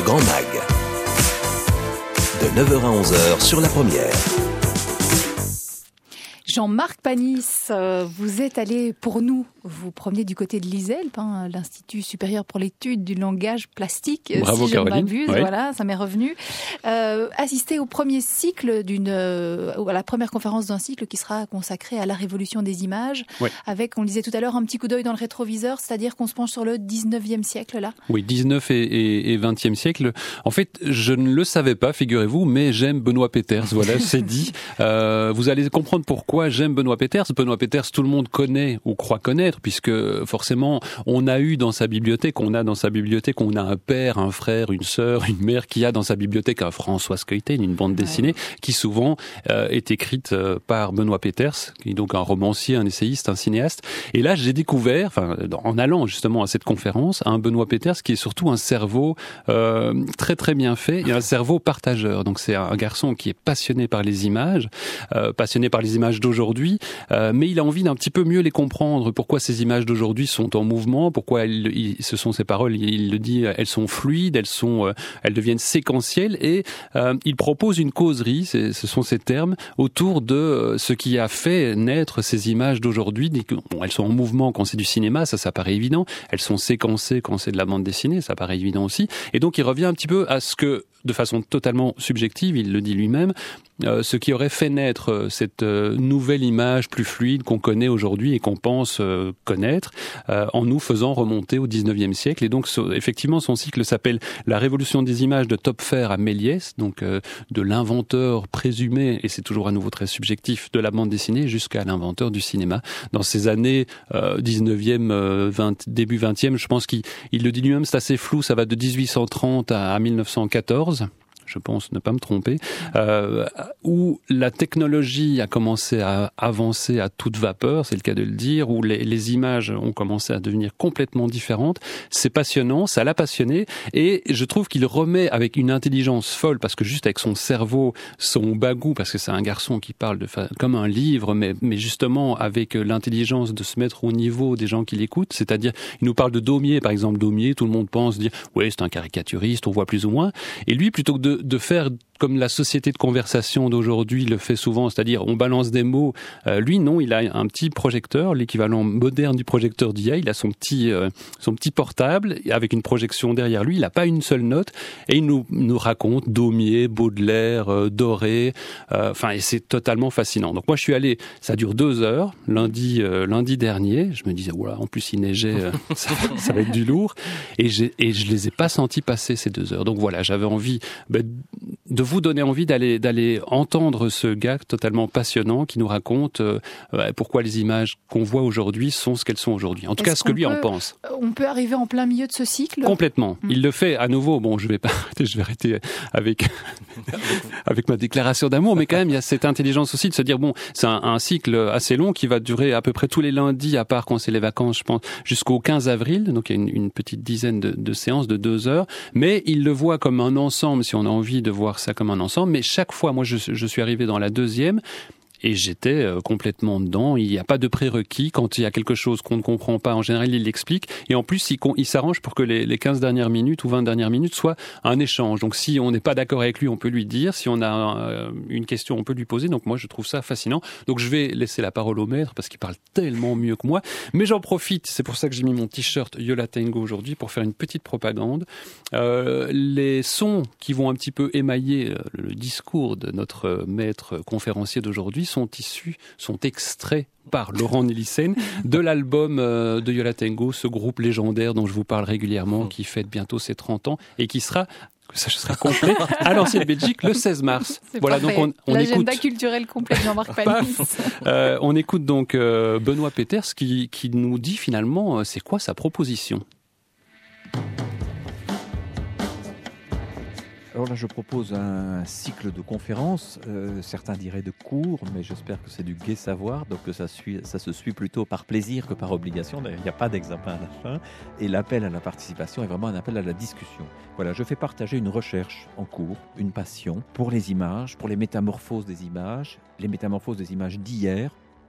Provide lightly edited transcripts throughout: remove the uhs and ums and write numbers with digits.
Grand Mag. De 9h à 11h sur la première. Jean-Marc Panis, vous êtes allé pour nous, vous promenez du côté de l'ISELP, l'Institut supérieur pour l'étude du langage plastique. Bravo, si je ne Caroline. m'abuse, Oui. voilà, ça m'est revenu. Assister au premier cycle à la première conférence d'un cycle qui sera consacré à la révolution des images, Oui. avec, on le disait tout à l'heure, un petit coup d'œil dans le rétroviseur, c'est-à-dire qu'on se penche sur le 19e siècle là. Oui, 19 et 20e siècle. En fait, je ne le savais pas, figurez-vous, mais j'aime Benoît Peeters, voilà, c'est dit. Vous allez comprendre pourquoi j'aime Benoît Peeters. Benoît Peeters, tout le monde connaît ou croit connaître, puisque forcément, on a dans sa bibliothèque, on a un père, un frère, une sœur, une mère qui a dans sa bibliothèque un François Skeuten, une bande dessinée, qui souvent est écrite par Benoît Peeters, qui est donc un romancier, un essayiste, un cinéaste. Et là, j'ai découvert, en allant justement à cette conférence, un Benoît Peeters qui est surtout un cerveau très très bien fait et un cerveau partageur. Donc c'est un garçon qui est passionné par les images d'aujourd'hui, mais il a envie d'un petit peu mieux les comprendre. Pourquoi ces images d'aujourd'hui sont en mouvement, pourquoi ce sont ses paroles, il le dit, elles sont fluides, elles deviennent séquentielles, et il propose une causerie, ce sont ses termes, autour de ce qui a fait naître ces images d'aujourd'hui. Elles sont en mouvement quand c'est du cinéma, ça paraît évident, elles sont séquencées quand c'est de la bande dessinée, ça paraît évident aussi, et donc il revient un petit peu à ce que, de façon totalement subjective, il le dit lui-même, ce qui aurait fait naître cette nouvelle image plus fluide qu'on connaît aujourd'hui et qu'on pense connaître, en nous faisant remonter au 19e siècle. Et donc, effectivement, son cycle s'appelle « La révolution des images de Topfer à Méliès », donc de l'inventeur présumé, et c'est toujours à nouveau très subjectif, de la bande dessinée jusqu'à l'inventeur du cinéma. Dans ces années 19e, début 20e, je pense qu'il le dit lui-même, c'est assez flou, ça va de 1830 à 1914. Je pense ne pas me tromper, où la technologie a commencé à avancer à toute vapeur, c'est le cas de le dire, où les images ont commencé à devenir complètement différentes. C'est passionnant, ça l'a passionné, et je trouve qu'il remet avec une intelligence folle, parce que juste avec son cerveau, son bagou, parce que c'est un garçon qui parle comme un livre, mais justement avec l'intelligence de se mettre au niveau des gens qui l'écoutent, c'est-à-dire, il nous parle de Daumier, par exemple. Daumier, tout le monde pense dire, oui, c'est un caricaturiste, on voit plus ou moins, et lui, plutôt que de faire comme la société de conversation d'aujourd'hui le fait souvent, c'est-à-dire on balance des mots, lui non, il a un petit projecteur, l'équivalent moderne du projecteur d'IA, il a son petit portable avec une projection derrière lui, il n'a pas une seule note, et il nous raconte Daumier, Baudelaire, Doré, et c'est totalement fascinant. Donc moi je suis allé, ça dure 2 heures, lundi dernier, je me disais voilà, en plus il neigeait, ça va être du lourd, et je les ai pas sentis passer ces 2 heures. Donc voilà, j'avais envie de vous donner envie d'aller entendre ce gars totalement passionnant qui nous raconte pourquoi les images qu'on voit aujourd'hui sont ce qu'elles sont aujourd'hui. En tout cas, ce que lui en pense. On peut arriver en plein milieu de ce cycle ? Complètement. Il le fait à nouveau. Bon, je vais arrêter avec ma déclaration d'amour, mais quand même, il y a cette intelligence aussi de se dire, bon, c'est un cycle assez long qui va durer à peu près tous les lundis, à part quand c'est les vacances, je pense, jusqu'au 15 avril. Donc, il y a une petite dizaine de séances de 2 heures. Mais il le voit comme un ensemble, si on a envie de voir ça comme un ensemble. Mais chaque fois, moi, je suis arrivé dans la 2e, et j'étais complètement dedans. Il n'y a pas de prérequis. Quand il y a quelque chose qu'on ne comprend pas, en général, il l'explique. Et en plus, il s'arrange pour que les 15 dernières minutes ou 20 dernières minutes soient un échange. Donc, si on n'est pas d'accord avec lui, on peut lui dire. Si on a une question, on peut lui poser. Donc, moi, je trouve ça fascinant. Donc, je vais laisser la parole au maître parce qu'il parle tellement mieux que moi. Mais j'en profite. C'est pour ça que j'ai mis mon t-shirt Yola Tango aujourd'hui pour faire une petite propagande. Les sons qui vont un petit peu émailler le discours de notre maître conférencier d'aujourd'hui sont extraits par Laurent Nielsen de l'album de Yola Tango, ce groupe légendaire dont je vous parle régulièrement, qui fête bientôt ses 30 ans et qui sera complet à l'Ancienne Belgique le 16 mars. C'est voilà, parfait. donc on l'agenda écoute. culturel complet de Jean-Marc Panis. On écoute donc Benoît Peeters qui nous dit finalement c'est quoi sa proposition. Alors là, je propose un cycle de conférences, certains diraient de cours, mais j'espère que c'est du gai savoir, donc que ça se suit plutôt par plaisir que par obligation. D'ailleurs, il n'y a pas d'examen à la fin, et l'appel à la participation est vraiment un appel à la discussion. Voilà, je fais partager une recherche en cours, une passion pour les images, pour les métamorphoses des images d'hier,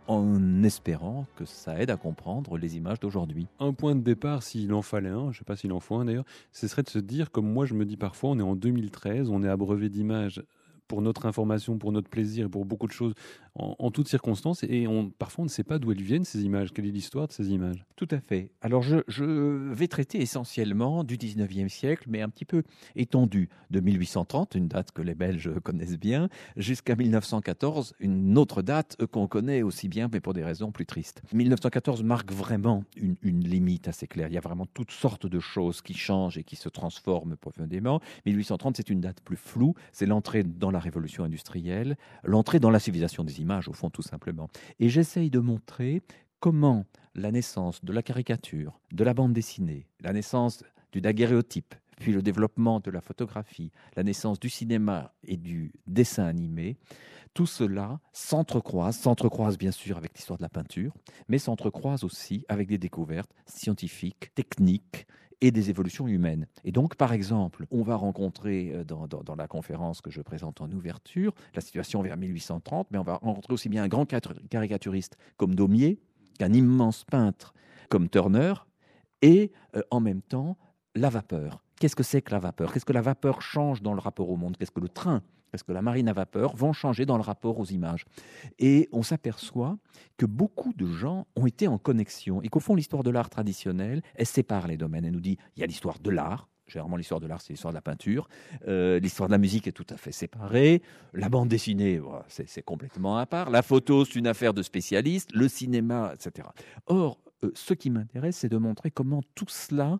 en espérant que ça aide à comprendre les images d'aujourd'hui. Un point de départ, s'il en fallait un, je ne sais pas s'il en faut un d'ailleurs, ce serait de se dire, comme moi je me dis parfois, on est en 2013, on est abreuvé d'images pour notre information, pour notre plaisir et pour beaucoup de choses en toutes circonstances. Et parfois, on ne sait pas d'où elles viennent, ces images. Quelle est l'histoire de ces images ? Tout à fait. Alors, je vais traiter essentiellement du 19e siècle, mais un petit peu étendu, de 1830, une date que les Belges connaissent bien, jusqu'à 1914, une autre date qu'on connaît aussi bien, mais pour des raisons plus tristes. 1914 marque vraiment une limite assez claire. Il y a vraiment toutes sortes de choses qui changent et qui se transforment profondément. 1830, c'est une date plus floue. C'est l'entrée dans la révolution industrielle, l'entrée dans la civilisation des images, au fond, tout simplement. Et j'essaye de montrer comment la naissance de la caricature, de la bande dessinée, la naissance du daguerréotype, puis le développement de la photographie, la naissance du cinéma et du dessin animé, tout cela s'entrecroise bien sûr avec l'histoire de la peinture, mais s'entrecroise aussi avec des découvertes scientifiques, techniques, et des évolutions humaines. Et donc, par exemple, on va rencontrer dans la conférence que je présente en ouverture, la situation vers 1830, mais on va rencontrer aussi bien un grand caricaturiste comme Daumier, qu'un immense peintre comme Turner, et en même temps, la vapeur. Qu'est-ce que c'est que la vapeur ? Qu'est-ce que la vapeur change dans le rapport au monde ? Qu'est-ce que le train ? Parce que la marine à vapeur vont changer dans le rapport aux images. Et on s'aperçoit que beaucoup de gens ont été en connexion et qu'au fond, l'histoire de l'art traditionnel, elle sépare les domaines. Elle nous dit, il y a l'histoire de l'art. Généralement, l'histoire de l'art, c'est l'histoire de la peinture. L'histoire de la musique est tout à fait séparée. La bande dessinée, c'est complètement à part. La photo, c'est une affaire de spécialistes. Le cinéma, etc. Or, ce qui m'intéresse, c'est de montrer comment tout cela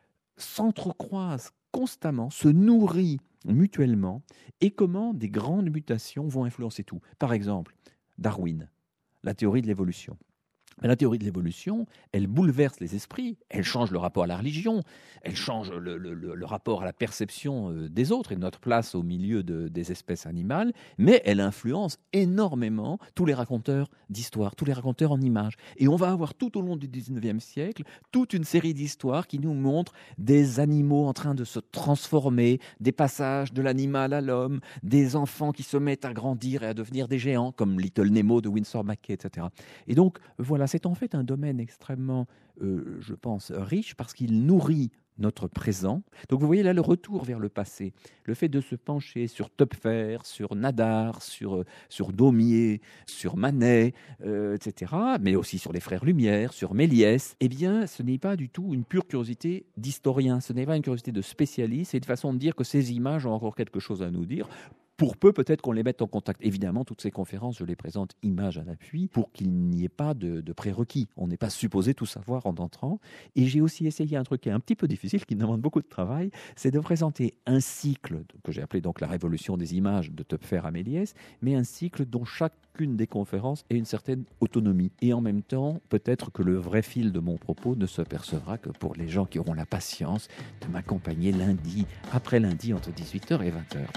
s'entrecroise constamment, se nourrit mutuellement, et comment des grandes mutations vont influencer tout. Par exemple, Darwin, la théorie de l'évolution. Mais la théorie de l'évolution, elle bouleverse les esprits, elle change le rapport à la religion, elle change le rapport à la perception des autres et de notre place au milieu des espèces animales, mais elle influence énormément tous les raconteurs d'histoires, tous les raconteurs en images. Et on va avoir tout au long du 19e siècle toute une série d'histoires qui nous montrent des animaux en train de se transformer, des passages de l'animal à l'homme, des enfants qui se mettent à grandir et à devenir des géants, comme Little Nemo de Winsor McCay, etc. Et donc, voilà, c'est en fait un domaine extrêmement, je pense, riche parce qu'il nourrit notre présent. Donc vous voyez là le retour vers le passé, le fait de se pencher sur Töpfer, sur Nadar, sur Daumier, sur Manet, etc., mais aussi sur les frères Lumière, sur Méliès, eh bien ce n'est pas du tout une pure curiosité d'historien, ce n'est pas une curiosité de spécialiste, c'est une façon de dire que ces images ont encore quelque chose à nous dire. Pour peu, peut-être qu'on les mette en contact. Évidemment, toutes ces conférences, je les présente images à l'appui pour qu'il n'y ait pas de prérequis. On n'est pas supposé tout savoir en entrant. Et j'ai aussi essayé un truc qui est un petit peu difficile, qui demande beaucoup de travail, c'est de présenter un cycle que j'ai appelé donc la révolution des images de Töpfer à Méliès, mais un cycle dont chacune des conférences ait une certaine autonomie. Et en même temps, peut-être que le vrai fil de mon propos ne se percevra que pour les gens qui auront la patience de m'accompagner lundi après lundi entre 18h et 20h.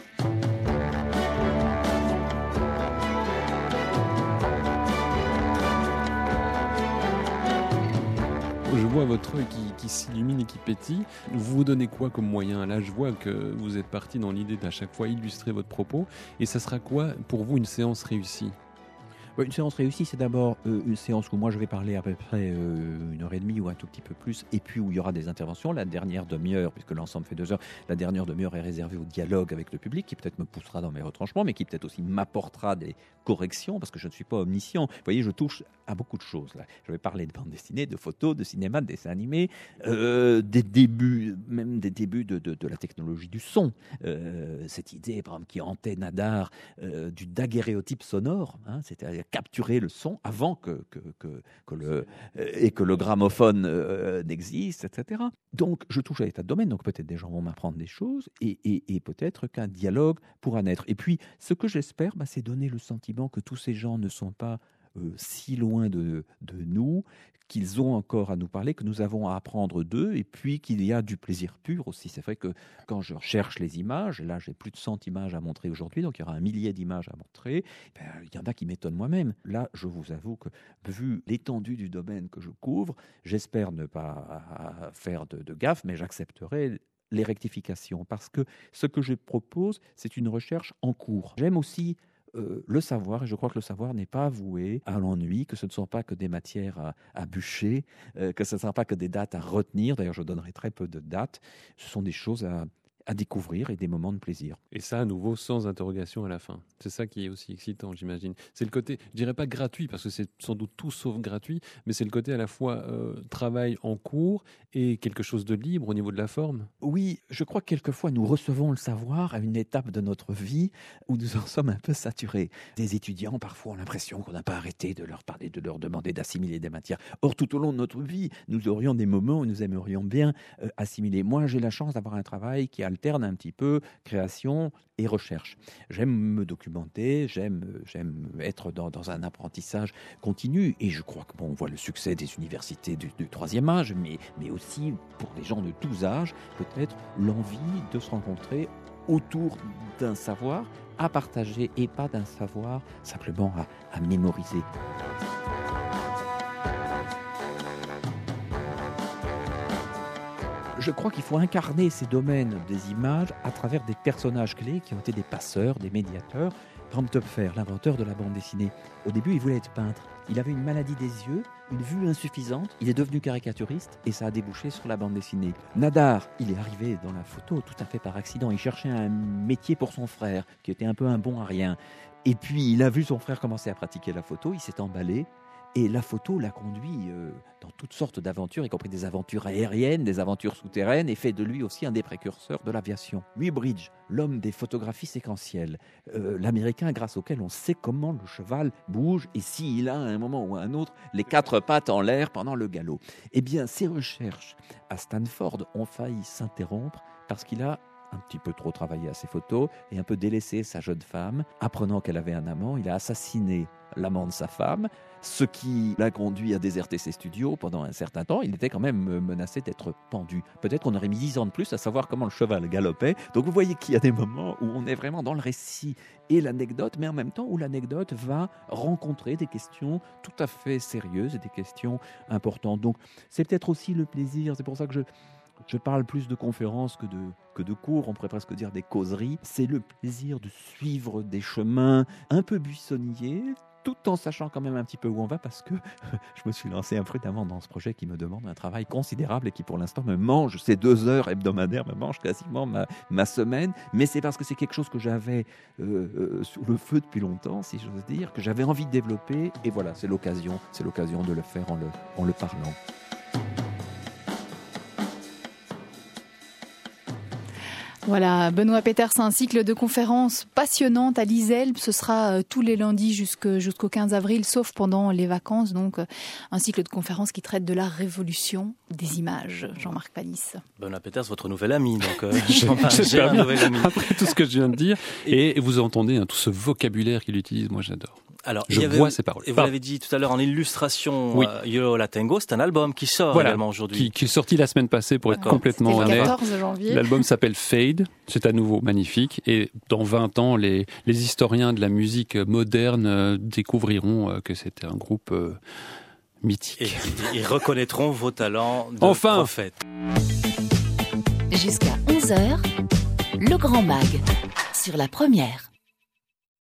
Je vois votre œil qui s'illumine et qui pétille. Vous vous donnez quoi comme moyen ? Là, je vois que vous êtes parti dans l'idée d'à chaque fois illustrer votre propos. Et ça sera quoi pour vous une séance réussie ? Une séance réussie, c'est d'abord une séance où moi je vais parler à peu près 1h30 ou un tout petit peu plus, et puis où il y aura des interventions. La dernière demi-heure, puisque l'ensemble fait 2 heures, la dernière demi-heure est réservée au dialogue avec le public, qui peut-être me poussera dans mes retranchements, mais qui peut-être aussi m'apportera des corrections, parce que je ne suis pas omniscient. Vous voyez, je touche à beaucoup de choses. Là. Je vais parler de bande dessinée, de photos, de cinéma, de dessin animé, des débuts, même des débuts de la technologie du son. Cette idée, par exemple, qui hantait Nadar, du daguerréotype sonore, hein, c'est-à-dire capturer le son avant que le gramophone n'existe, etc. Donc, je touche à des tas de domaines, donc peut-être des gens vont m'apprendre des choses, et peut-être qu'un dialogue pourra naître. Et puis, ce que j'espère, c'est donner le sentiment que tous ces gens ne sont pas si loin de nous, qu'ils ont encore à nous parler, que nous avons à apprendre d'eux, et puis qu'il y a du plaisir pur aussi. C'est vrai que quand je recherche les images, là j'ai plus de 100 images à montrer aujourd'hui, donc il y aura 1 millier d'images à montrer, il y en a qui m'étonnent moi-même. Là, je vous avoue que, vu l'étendue du domaine que je couvre, j'espère ne pas faire de gaffe, mais j'accepterai les rectifications, parce que ce que je propose, c'est une recherche en cours. J'aime aussi le savoir, et je crois que le savoir n'est pas voué à l'ennui, que ce ne sont pas que des matières à bûcher, que ce ne sont pas que des dates à retenir. D'ailleurs, je donnerai très peu de dates. Ce sont des choses à découvrir et des moments de plaisir. Et ça, à nouveau, sans interrogation à la fin. C'est ça qui est aussi excitant, j'imagine. C'est le côté, je dirais pas gratuit, parce que c'est sans doute tout sauf gratuit, mais c'est le côté à la fois travail en cours et quelque chose de libre au niveau de la forme. Oui, je crois que quelquefois nous recevons le savoir à une étape de notre vie où nous en sommes un peu saturés. Des étudiants parfois ont l'impression qu'on n'a pas arrêté de leur parler, de leur demander d'assimiler des matières. Or, tout au long de notre vie, nous aurions des moments où nous aimerions bien assimiler. Moi, j'ai la chance d'avoir un travail qui alterne un petit peu création et recherche. J'aime me documenter, j'aime être dans un apprentissage continu, et je crois que on voit le succès des universités du troisième âge, mais aussi pour les gens de tous âges, peut-être l'envie de se rencontrer autour d'un savoir à partager et pas d'un savoir simplement à mémoriser. Je crois qu'il faut incarner ces domaines des images à travers des personnages clés qui ont été des passeurs, des médiateurs. Bram Topfer, l'inventeur de la bande dessinée, au début il voulait être peintre. Il avait une maladie des yeux, une vue insuffisante, il est devenu caricaturiste et ça a débouché sur la bande dessinée. Nadar, il est arrivé dans la photo tout à fait par accident. Il cherchait un métier pour son frère qui était un peu un bon à rien. Et puis il a vu son frère commencer à pratiquer la photo, il s'est emballé. Et la photo l'a conduit dans toutes sortes d'aventures, y compris des aventures aériennes, des aventures souterraines, et fait de lui aussi un des précurseurs de l'aviation. Muybridge, l'homme des photographies séquentielles, l'Américain grâce auquel on sait comment le cheval bouge et s'il a à un moment ou à un autre les quatre pattes en l'air pendant le galop. Eh bien, ses recherches à Stanford ont failli s'interrompre parce qu'il a un petit peu trop travaillé à ses photos et un peu délaissé sa jeune femme. Apprenant qu'elle avait un amant, il a assassiné l'amant de sa femme, ce qui l'a conduit à déserter ses studios pendant un certain temps. Il était quand même menacé d'être pendu. Peut-être qu'on aurait mis 10 ans de plus à savoir comment le cheval galopait. Donc vous voyez qu'il y a des moments où on est vraiment dans le récit et l'anecdote, mais en même temps où l'anecdote va rencontrer des questions tout à fait sérieuses et des questions importantes. Donc c'est peut-être aussi le plaisir, c'est pour ça que je parle plus de conférences que de cours, on pourrait presque dire des causeries. C'est le plaisir de suivre des chemins un peu buissonniers, tout en sachant quand même un petit peu où on va, parce que je me suis lancé imprudemment dans ce projet qui me demande un travail considérable et qui pour l'instant me mange, ces 2 heures hebdomadaires me mangent quasiment ma semaine, mais c'est parce que c'est quelque chose que j'avais sous le feu depuis longtemps, si j'ose dire, que j'avais envie de développer, et voilà, c'est l'occasion de le faire en le parlant. Voilà, Benoît Peeters, un cycle de conférences passionnantes à l'ISELB. Ce sera tous les lundis jusqu'au 15 avril, sauf pendant les vacances. Donc, un cycle de conférences qui traite de la révolution des images. Jean-Marc Panis. Benoît Peeters, votre nouvel ami. Donc, j'ai un nouvel ami. Après tout ce que je viens de dire. Et vous entendez tout ce vocabulaire qu'il utilise, moi j'adore. Alors, je vois ces paroles. Et vous l'avez dit tout à l'heure en illustration, oui. Yo La Tango, c'est un album qui sort également aujourd'hui. Qui est sorti la semaine passée pour être complètement honnête. Le 14 janvier. L'album s'appelle Fade, c'est à nouveau magnifique. Et dans 20 ans, les historiens de la musique moderne découvriront que c'était un groupe mythique. Et ils reconnaîtront vos talents de prophète. Jusqu'à 11h, le Grand Mag sur la Première.